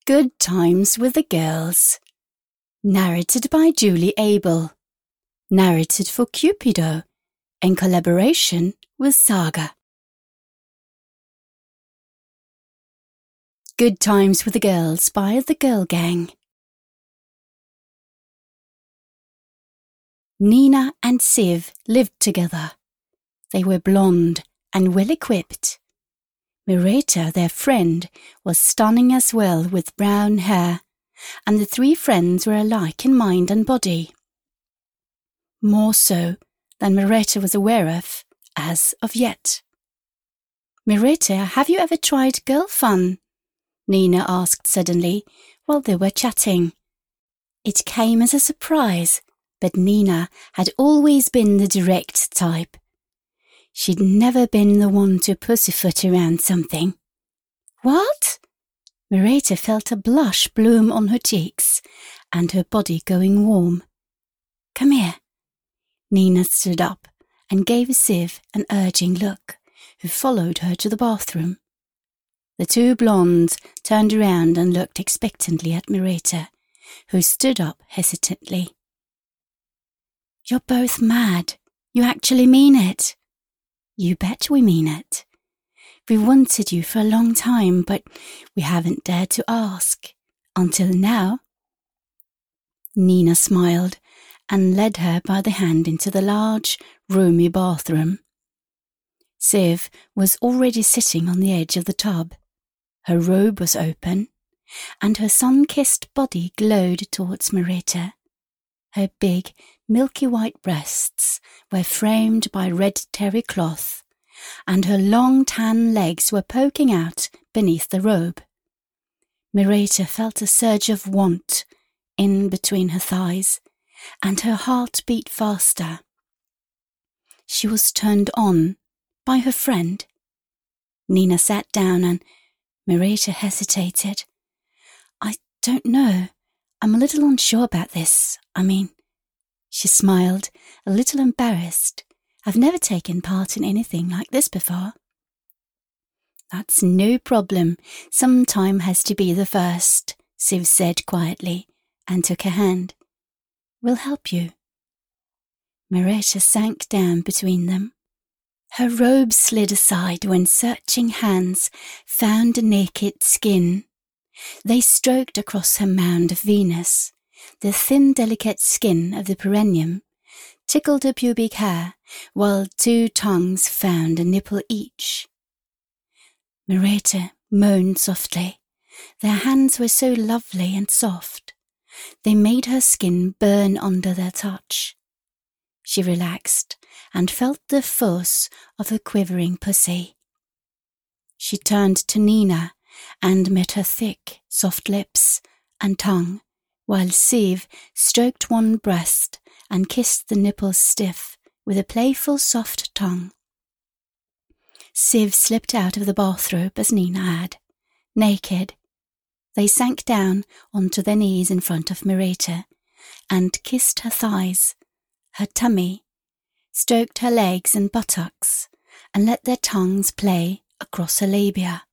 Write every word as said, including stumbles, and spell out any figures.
Good Times with the Girls. Narrated by Julie Abel. Narrated for Cupido in collaboration with Saga. Good Times with the Girls by The Girl Gang. Nina and Siv lived together. They were blonde and well-equipped. Mireta, their friend, was stunning as well with brown hair, and the three friends were alike in mind and body. More so than Mireta was aware of, as of yet. "Mireta, have you ever tried girl fun?" Nina asked suddenly while they were chatting. It came as a surprise, but Nina had always been the direct type. She'd never been the one to pussyfoot around something. "What?" Mireta felt a blush bloom on her cheeks and her body going warm. "Come here." Nina stood up and gave Siv an urging look, who followed her to the bathroom. The two blondes turned around and looked expectantly at Mireta, who stood up hesitantly. "You're both mad. You actually mean it." "You bet we mean it. We wanted you for a long time, but we haven't dared to ask. Until now." Nina smiled and led her by the hand into the large, roomy bathroom. Siv was already sitting on the edge of the tub. Her robe was open, and her sun-kissed body glowed towards Mireta. Her big, milky white breasts were framed by red terry cloth, and her long tan legs were poking out beneath the robe. Mireta felt a surge of want in between her thighs, and her heart beat faster. She was turned on by her friend. Nina sat down and Mireta hesitated. "I don't know. I'm a little unsure about this. I mean," she smiled, a little embarrassed. "I've never taken part in anything like this before." "That's no problem. Some time has to be the first," Siv said quietly, and took her hand. "We'll help you." Mireta sank down between them. Her robe slid aside when searching hands found a naked skin. They stroked across her mound of Venus, the thin, delicate skin of the perineum, tickled her pubic hair, while two tongues found a nipple each. Mireta moaned softly. Their hands were so lovely and soft. They made her skin burn under their touch. She relaxed and felt the force of her quivering pussy. She turned to Nina and met her thick, soft lips and tongue, while Siv stroked one breast and kissed the nipples stiff with a playful, soft tongue. Siv slipped out of the bathrobe as Nina had, naked. They sank down onto their knees in front of Mireta and kissed her thighs, her tummy, stroked her legs and buttocks, and let their tongues play across her labia.